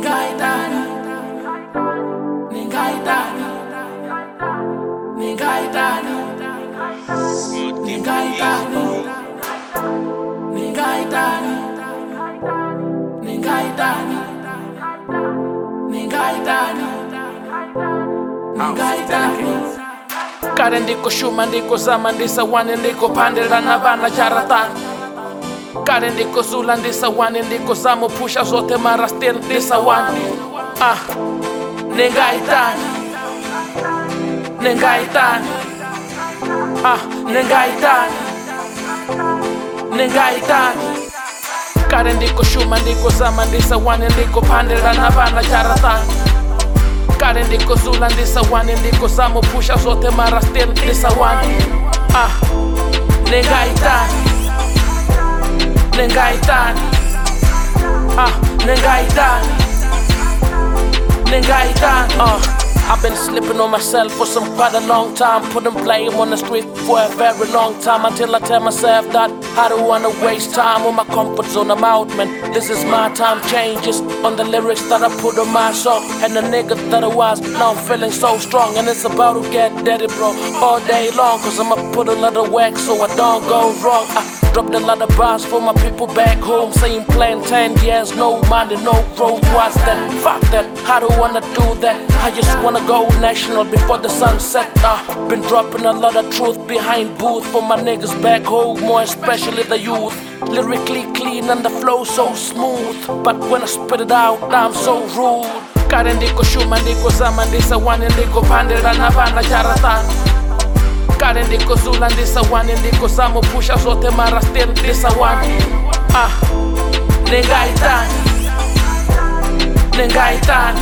Ningaitani, Ningaitani, Ningaitani, Ningaitani, Ningaitani, Ningaitani, Ningaitani, Ningaitani. Kare ndiko shuma ndiko zama ndisa wani ndiko pandela na vana jaratan. Kare ndiko zula ndisa wani ndiko zamo pusha zote mara still ndisa wani. Ningaitani, Ningaitani, Ningaitani, Ningaitani. Kare ndiko shuma ndiko zama ndisa wani ndiko pandela na vana jaratan. Kare ndiko zula ndisa wani ndiko zamo pusha zote mara still ndisa wani. Ningaitani, Ningaitani, Ningaitani, Ningaitani. I've been slipping on myself for quite a long time. Putting blame on the street for a very long time, until I tell myself that I don't wanna waste time on my comfort zone. I'm out, man. This is my time. Changes on the lyrics that I put on my song. And the nigga that I was, now I'm feeling so strong. And it's about to get dirty, bro, all day long. Cause I'ma put a lot of work so I don't go wrong. I dropped a lot of bars for my people back home, saying plan 10 years, no money, no growth. What's that? Fuck that, I don't wanna do that. I just wanna go national before the sunset. Been dropping a lot of truth behind booth for my niggas back home, more especially the youth. Lyrically clean and the flow so smooth, but when I spit it out, I'm so rude. Kare ndiko shuma ndiko zama ndisa wani ndiko pandela na vana jaratan. Kare ndiko zula ndisa wani ndiko zamo pusha zote mara still ndisa wani. Ningaitani, Ningaitani,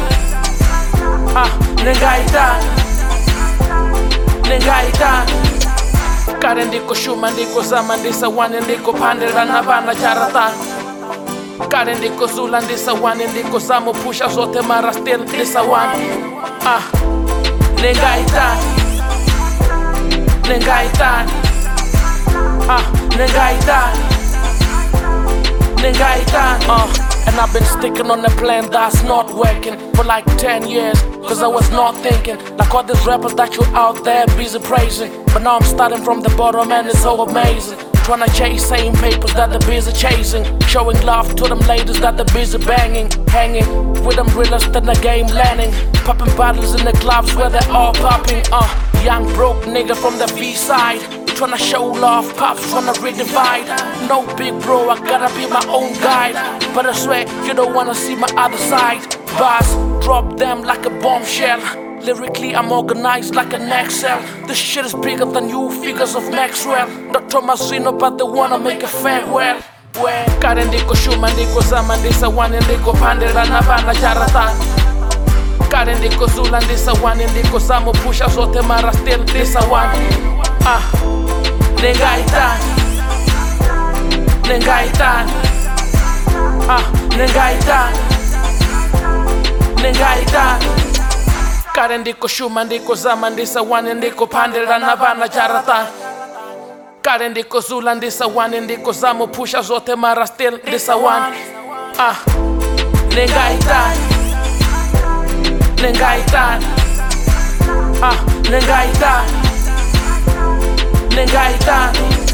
Ningaitani, Ningaitani. Kare ndiko shuma ndiko zama ndisa wani ndiko pandela na vana jaratan. Kare ndiko zula ndisa wani ndiko zamo pusha zote mara still ndisa wani. Ningaitani, Ningaitani, Ningaitani, Ningaitani. And I've been sticking on a plan that's not working for like 10 years, cause I was not thinking like all these rappers that you out there busy praising. But now I'm starting from the bottom and it's so amazing. Tryna chase same papers that they're busy chasing, showing love to them ladies that they're busy banging, hanging with them realest in the game landing, popping bottles in the clubs where they're all popping. Young broke nigga from the B-side, tryna show love, pops tryna redivide. No big bro, I gotta be my own guide, but I swear you don't wanna see my other side. Bars, drop them like a bombshell. Lyrically I'm organized like an Excel. This shit is bigger than you figures of Maxwell. Dr. Masino, but they wanna make a farewell. Kare ndiko shuma ndiko zama ndisa wani ndiko pandela na vana jaratan. Kare ndiko zula ndisa wani ndiko zamo pusha zote mara still ndisa wani. Ningaitani, Ningaitani, Ningaitani, Ningaitani. Kare ndiko shuma ndiko zama ndisa wani ndiko pandela na vana jaratan. Kare ndiko zula ndisa wani ndiko zamo pusha zote mara still ndisa wani. Ningaitani, Ningaitani, Ningaitani, Ningaitani.